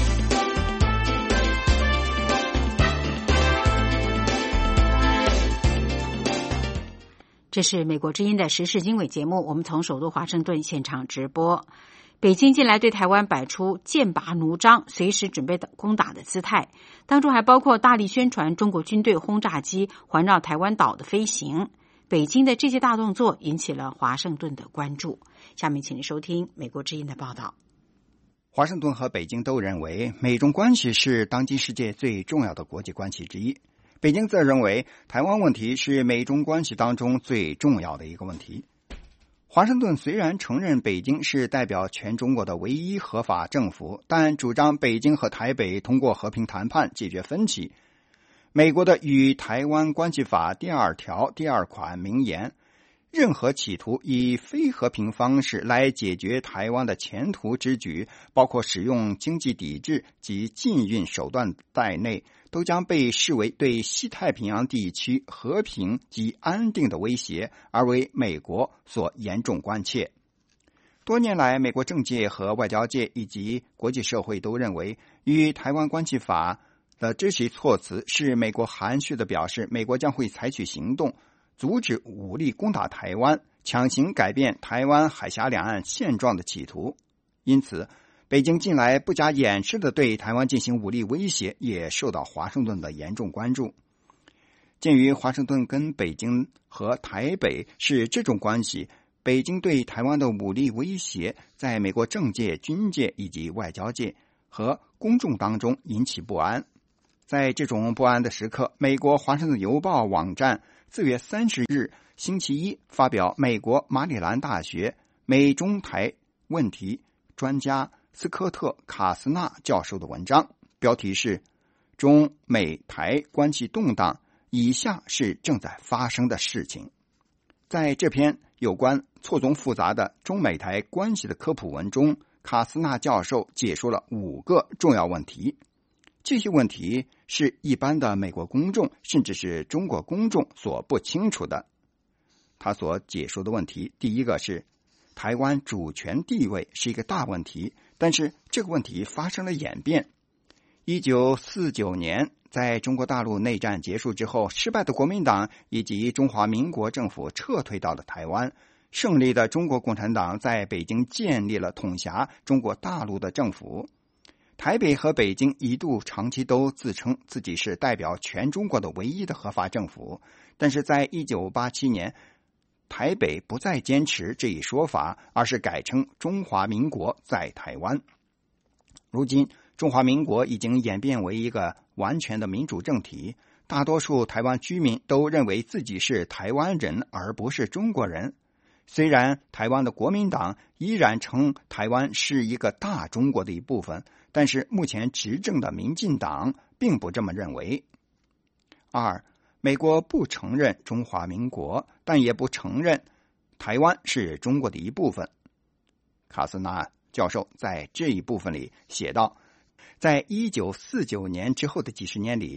这是美国之音的时事经纬节目，我们从首都华盛顿现场直播。北京近来对台湾摆出剑拔弩张、随时准备攻打的姿态，当中还包括大力宣传中国军队轰炸机环绕台湾岛的飞行。北京的这些大动作引起了华盛顿的关注。下面请您收听美国之音的报道。 华盛顿和北京都认为美中关系是当今世界最重要的国际关系之一，北京则认为台湾问题是美中关系当中最重要的一个问题。华盛顿虽然承认北京是代表全中国的唯一合法政府，但主张北京和台北通过和平谈判解决分歧。美国的《与台湾关系法》第二条第二款明言，任何企图以非和平方式来解决台湾的前途之举，包括使用经济抵制及禁运手段在内，都将被视为对西太平洋地区和平及安定的威胁，而为美国所严重关切。多年来，美国政界和外交界以及国际社会都认为，与台湾关系法的这些措辞是美国含蓄地表示，美国将会采取行动，阻止武力攻打台湾，强行改变台湾海峡两岸现状的企图。因此，北京近来不加掩饰地对台湾进行武力威胁，也受到华盛顿的严重关注。鉴于华盛顿跟北京和台北是这种关系，北京对台湾的武力威胁在美国政界、军界以及外交界和公众当中引起不安。在这种不安的时刻，美国华盛顿邮报网站四月三十日星期一发表美国马里兰大学美中台问题专家斯科特·卡斯纳教授的文章，标题是中美台关系动荡，以下是正在发生的事情。在这篇有关错综复杂的中美台关系的科普文中，卡斯纳教授解说了五个重要问题。这些问题是一般的美国公众甚至是中国公众所不清楚的。他所解说的问题，第一个是台湾主权地位是一个大问题，但是这个问题发生了演变。一九四九年，在中国大陆内战结束之后，失败的国民党以及中华民国政府撤退到了台湾，胜利的中国共产党在北京建立了统辖中国大陆的政府。台北和北京一度长期都自称自己是代表全中国的唯一的合法政府，但是在一九八七年，台北不再坚持这一说法，而是改称中华民国在台湾。如今，中华民国已经演变为一个完全的民主政体，大多数台湾居民都认为自己是台湾人，而不是中国人。虽然台湾的国民党依然称台湾是一个大中国的一部分，但是目前执政的民进党并不这么认为。二，美国不承认中华民国，但也不承认台湾是中国的一部分。卡斯纳教授在这一部分里写道，在一九四九年之后的几十年里，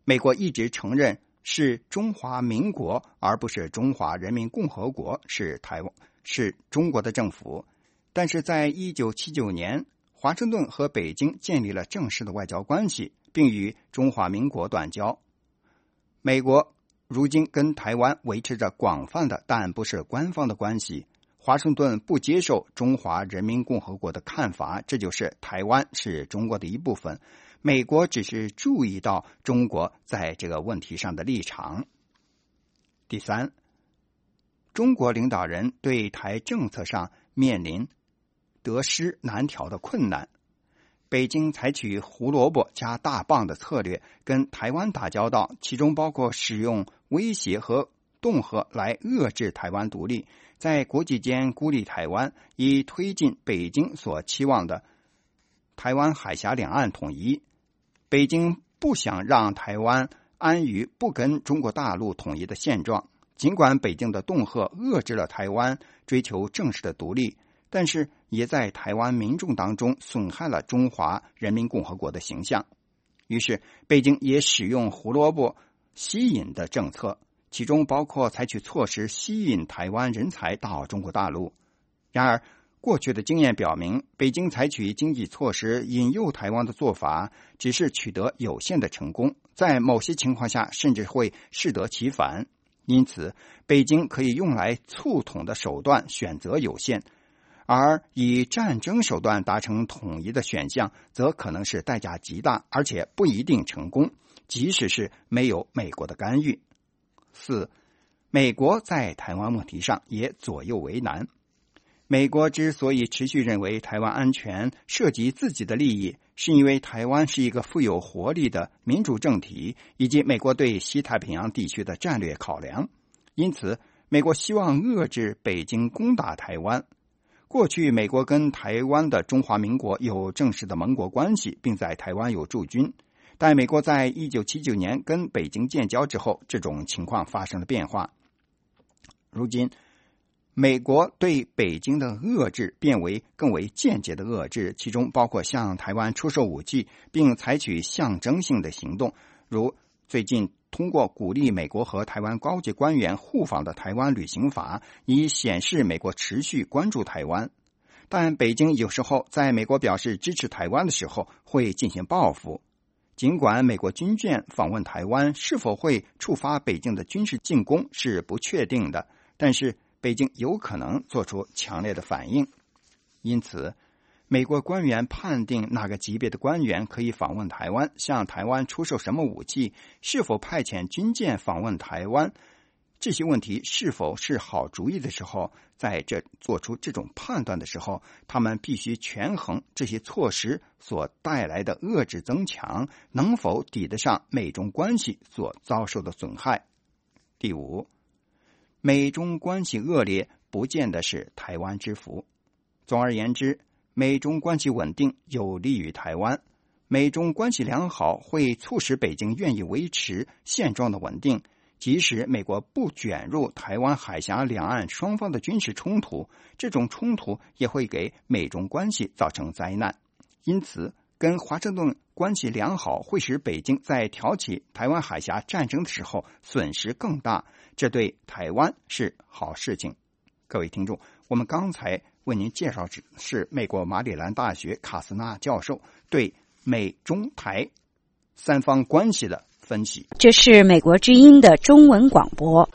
美国一直承认是中华民国而不是中华人民共和国是台湾是中国的政府，但是在一九七九年，华盛顿和北京建立了正式的外交关系，并与中华民国断交。美国如今跟台湾维持着广泛的但不是官方的关系。华盛顿不接受中华人民共和国的看法，这就是台湾是中国的一部分。美国只是注意到中国在这个问题上的立场。第三，中国领导人对台政策上面临得失难调的困难。北京采取胡萝卜加大棒的策略跟台湾打交道，其中包括使用威胁和恫吓来遏制台湾独立，在国际间孤立台湾，以推进北京所期望的台湾海峡两岸统一。北京不想让台湾安于不跟中国大陆统一的现状，尽管北京的恫吓遏制了台湾追求正式的独立，但是也在台湾民众当中损害了中华人民共和国的形象。于是北京也使用胡萝卜吸引的政策，其中包括采取措施吸引台湾人才到中国大陆。然而过去的经验表明，北京采取经济措施引诱台湾的做法只是取得有限的成功，在某些情况下甚至会适得其反。因此北京可以用来促统的手段选择有限，而以战争手段达成统一的选项则可能是代价极大，而且不一定成功，即使是没有美国的干预。四，美国在台湾问题上也左右为难。美国之所以持续认为台湾安全涉及自己的利益，是因为台湾是一个富有活力的民主政体，以及美国对西太平洋地区的战略考量。因此美国希望遏制北京攻打台湾。过去美国跟台湾的中华民国有正式的盟国关系，并在台湾有驻军，但美国在一九七九年跟北京建交之后，这种情况发生了变化。如今美国对北京的遏制变为更为间接的遏制，其中包括向台湾出售武器，并采取象征性的行动，如最近通过鼓励美国和台湾高级官员互访的台湾旅行法，以显示美国持续关注台湾。但北京有时候在美国表示支持台湾的时候会进行报复。尽管美国军舰访问台湾是否会触发北京的军事进攻是不确定的，但是北京有可能做出强烈的反应。因此美国官员判定哪个级别的官员可以访问台湾，向台湾出售什么武器，是否派遣军舰访问台湾，这些问题是否是好主意的时候，在这做出这种判断的时候，他们必须权衡这些措施所带来的遏制增强能否抵得上美中关系所遭受的损害。第五，美中关系恶劣不见得是台湾之福。总而言之，美中关系稳定有利于台湾，美中关系良好会促使北京愿意维持现状的稳定，即使美国不卷入台湾海峡两岸双方的军事冲突，这种冲突也会给美中关系造成灾难。因此跟华盛顿关系良好会使北京在挑起台湾海峡战争的时候损失更大，这对台湾是好事情。各位听众，我们刚才为您介绍的是美国马里兰大学卡斯纳教授对美中台三方关系的分析。 这是美国之音的中文广播。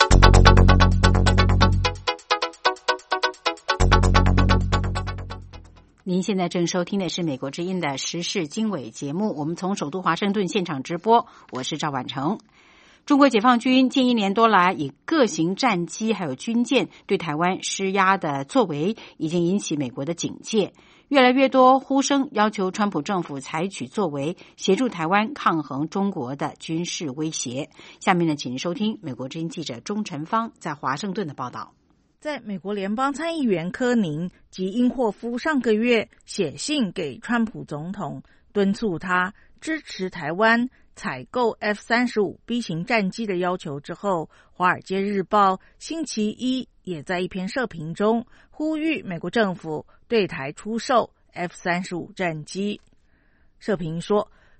您现在正收听的是美国之音的时事经纬节目，我们从首都华盛顿现场直播，我是赵婉成。中国解放军近一年多来以各型战机还有军舰对台湾施压的作为，已经引起美国的警戒。越来越多呼声要求川普政府采取作为，协助台湾抗衡中国的军事威胁。下面呢，请您收听美国之音记者钟晨芳在华盛顿的报道。 在美国联邦参议员柯宁及英霍夫上个月写信给川普总统，敦促他支持台湾采购 F 三十五 B 型战机的要求之后，华尔街日报星期一也在一篇社评中呼吁美国政府对台出售 F 三十五 战机。社评说，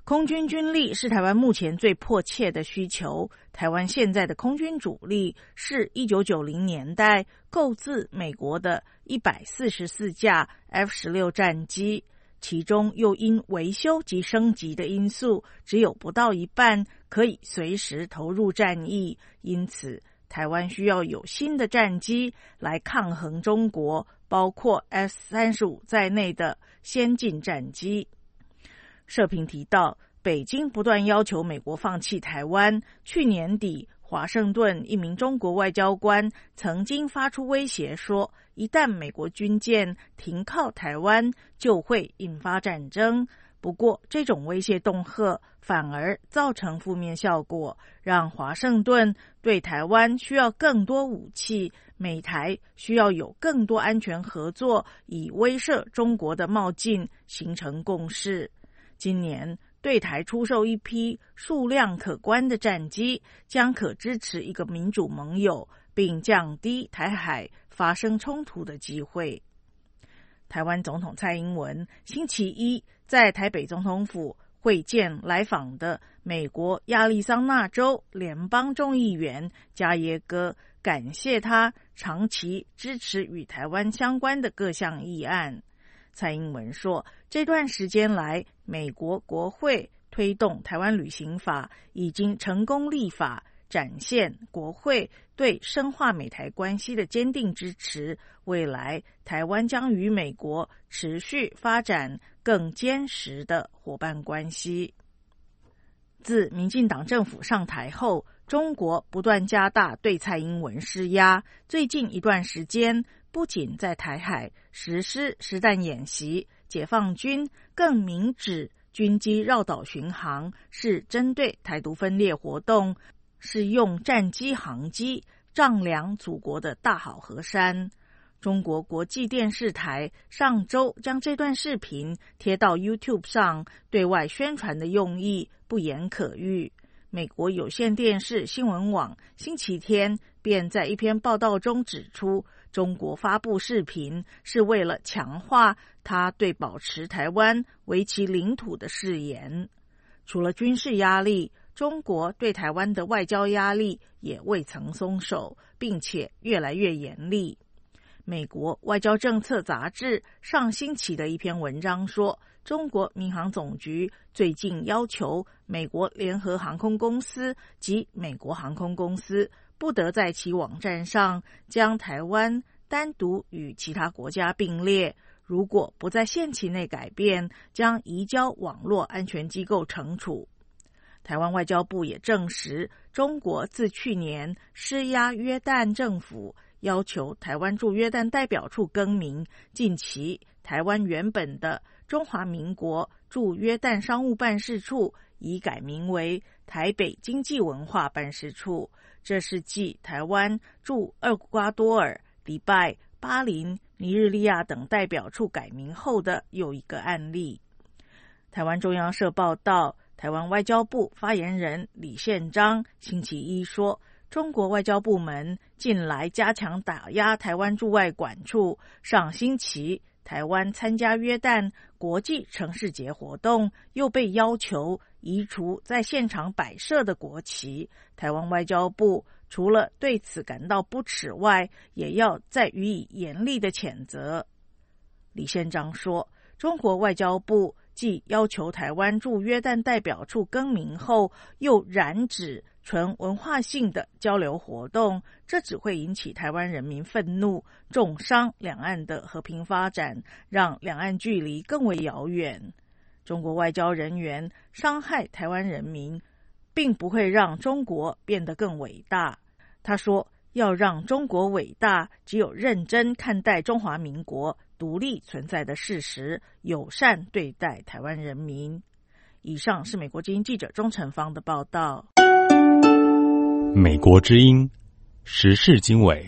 空军军力是台湾目前最迫切的需求。台湾现在的空军主力是一九九零年代购自美国的一百四十四架 F 十六 战机，其中又因维修及升级的因素，只有不到一半可以随时投入战役，因此台湾需要有新的战机来抗衡中国，包括 F 三十五 在内的先进战机。社评提到，北京不断要求美国放弃台湾。去年底，华盛顿一名中国外交官曾经发出威胁说，一旦美国军舰停靠台湾，就会引发战争。不过，这种威胁恫吓反而造成负面效果，让华盛顿对台湾需要更多武器，美台需要有更多安全合作，以威慑中国的冒进，形成共识。今年对台出售一批数量可观的战机，将可支持一个民主盟友，并降低台海发生冲突的机会。台湾总统蔡英文星期一在台北总统府会见来访的美国亚利桑那州联邦众议员加耶戈，感谢他长期支持与台湾相关的各项议案。蔡英文说，这段时间来，美国国会推动台湾旅行法已经成功立法，展现国会对深化美台关系的坚定支持。未来台湾将与美国持续发展更坚实的伙伴关系。自民进党政府上台后，中国不断加大对蔡英文施压。最近一段时间，不仅在台海实施实弹演习，解放军更明指军机绕岛巡航是针对台独分裂活动，是用战机航机丈量祖国的大好河山。中国国际电视台上周将这段视频贴到 YouTube 上，对外宣传的用意不言可喻。美国有线电视新闻网星期天便在一篇报道中指出，中国发布视频是为了强化他对保持台湾为其领土的誓言。除了军事压力，中国对台湾的外交压力也未曾松手，并且越来越严厉。美国外交政策杂志上星期的一篇文章说，中国民航总局最近要求美国联合航空公司及美国航空公司不得在其网站上将台湾单独与其他国家并列，如果不在限期内改变，将移交网络安全机构惩处。台湾外交部也证实，中国自去年施压约旦政府，要求台湾驻约旦代表处更名，近期台湾原本的中华民国驻约旦商务办事处已改名为台北经济文化办事处，这是继台湾驻厄瓜多尔、迪拜、巴林、尼日利亚等代表处改名后的又一个案例。台湾中央社报道，台湾外交部发言人李宪章星期一说，中国外交部门近来加强打压台湾驻外馆处，上星期台湾参加约旦国际城市节活动，又被要求移除在现场摆设的国旗。台湾外交部除了对此感到不耻外，也要再予以严厉的谴责。李宪章说，中国外交部继要求台湾驻约旦代表处更名后，又染指纯文化性的交流活动，这只会引起台湾人民愤怒，重伤两岸的和平发展，让两岸距离更为遥远。中国外交人员伤害台湾人民，并不会让中国变得更伟大。他说，要让中国伟大，只有认真看待中华民国独立存在的事实，友善对待台湾人民。以上是美国之音记者钟成芳的报道。 美国之音时事经纬。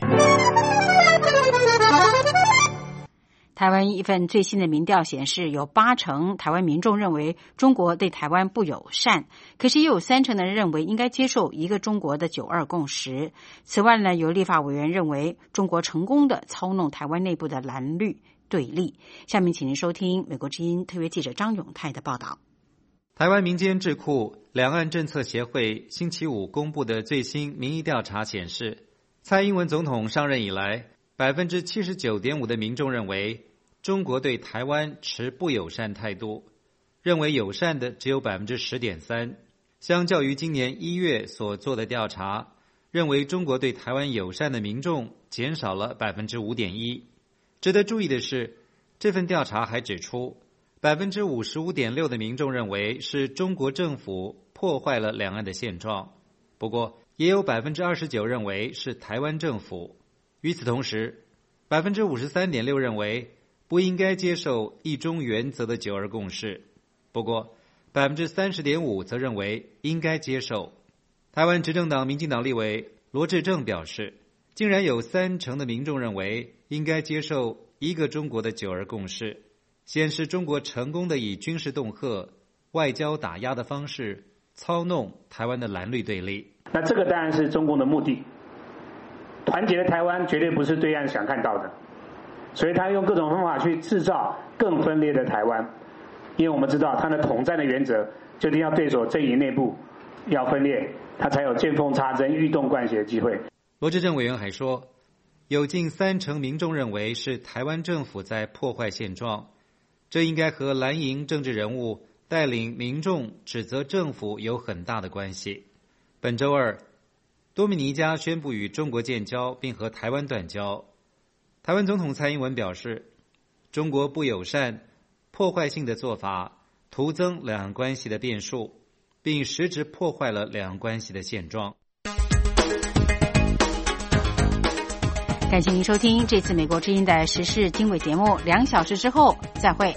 台湾一份最新的民调显示，有八成台湾民众认为中国对台湾不友善，可是也有三成的人认为应该接受一个中国的九二共识。此外呢，有立法委员认为中国成功的操弄台湾内部的蓝绿对立。下面请您收听美国之音特约记者张永泰的报道。 台湾民间智库两岸政策协会星期五公布的最新民意调查显示，蔡英文总统上任以来，百分之七十九点五的民众认为中国对台湾持不友善态度，认为友善的只有百分之十点三。相较于今年一月所做的调查，认为中国对台湾友善的民众减少了百分之五点一。值得注意的是，这份调查还指出，百分之五十五点六的民众认为是中国政府破坏了两岸的现状，不过也有百分之二十九认为是台湾政府。与此同时，百分之五十三点六认为不应该接受一中原则的九二共识，不过百分之三十点五则认为应该接受。台湾执政党民进党立委罗致政表示，竟然有三成的民众认为应该接受一个中国的九二共识，显示中国成功的以军事恫吓、外交打压的方式操弄台湾的蓝绿对立。 那这个当然是中共的目的，团结的台湾绝对不是对岸想看到的，所以他用各种方法去制造更分裂的台湾。因为我们知道他的统战的原则就一定要对手阵营内部要分裂，他才有见缝插针、欲动惯血的机会。 罗致政委员还说，有近三成民众认为是台湾政府在破坏现状，这应该和蓝营政治人物带领民众指责政府有很大的关系。本周二，多米尼加宣布与中国建交，并和台湾断交。台湾总统蔡英文表示，中国不友善、破坏性的做法徒增两岸关系的变数，并实质破坏了两岸关系的现状。 感谢您收听这次美国之音的时事经纬节目，两小时之后再会。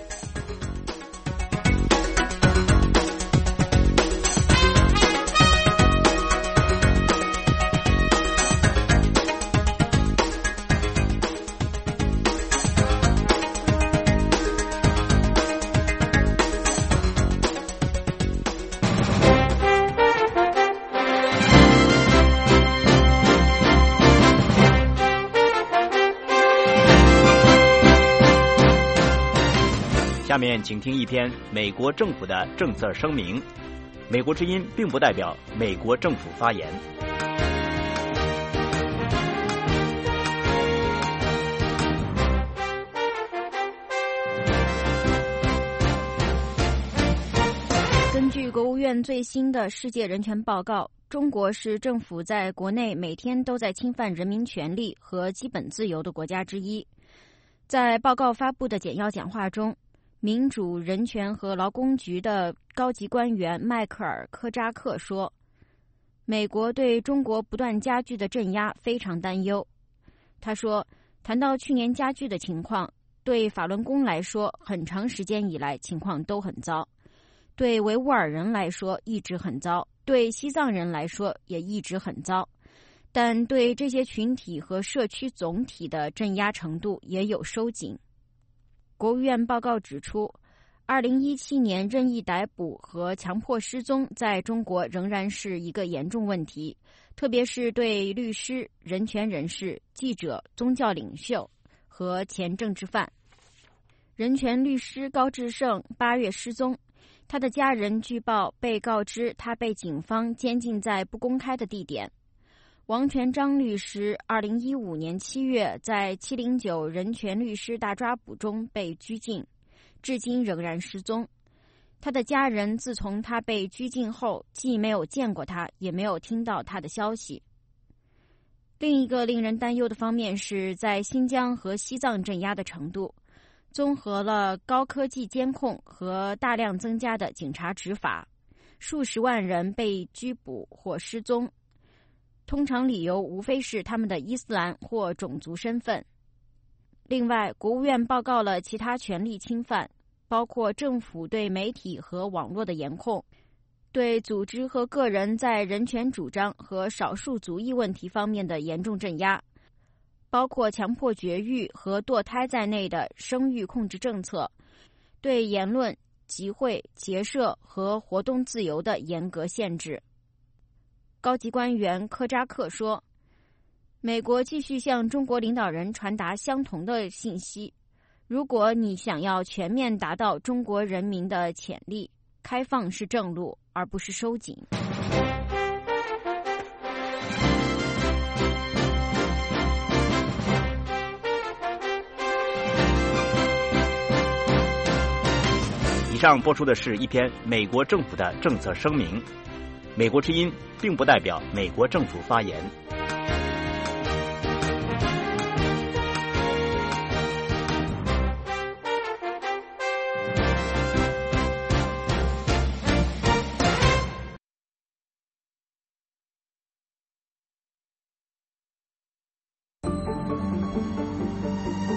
下面请听一篇美国政府的政策声明。美国之音并不代表美国政府发言。 根据国务院最新的世界人权报告，中国是政府在国内每天都在侵犯人民权利和基本自由的国家之一。在报告发布的简要讲话中，民主、人权和劳工局的高级官员迈克尔·科扎克说，美国对中国不断加剧的镇压非常担忧。他说，谈到去年加剧的情况，对法轮功来说，很长时间以来情况都很糟；对维吾尔人来说一直很糟，对西藏人来说也一直很糟，但对这些群体和社区总体的镇压程度也有收紧。国务院报告指出，二零一七年任意逮捕和强迫失踪在中国仍然是一个严重问题，特别是对律师、人权人士、记者、宗教领袖和前政治犯。人权律师高志胜八月失踪，他的家人据报被告知他被警方监禁在不公开的地点。王全璋律师二零一五年七月在七零九人权律师大抓捕中被拘禁，至今仍然失踪。他的家人自从他被拘禁后，既没有见过他，也没有听到他的消息。另一个令人担忧的方面是在新疆和西藏镇压的程度，综合了高科技监控和大量增加的警察执法，数十万人被拘捕或失踪。通常理由无非是他们的伊斯兰或种族身份。另外，国务院报告了其他权利侵犯，包括政府对媒体和网络的严控，对组织和个人在人权主张和少数族裔问题方面的严重镇压，包括强迫绝育和堕胎在内的生育控制政策，对言论、集会、结社和活动自由的严格限制。高级官员科扎克说，美国继续向中国领导人传达相同的信息，如果你想要全面达到中国人民的潜力， 开放是正路，而不是收紧。 以上播出的是一篇美国政府的政策声明。美国之音并不代表美国政府发言。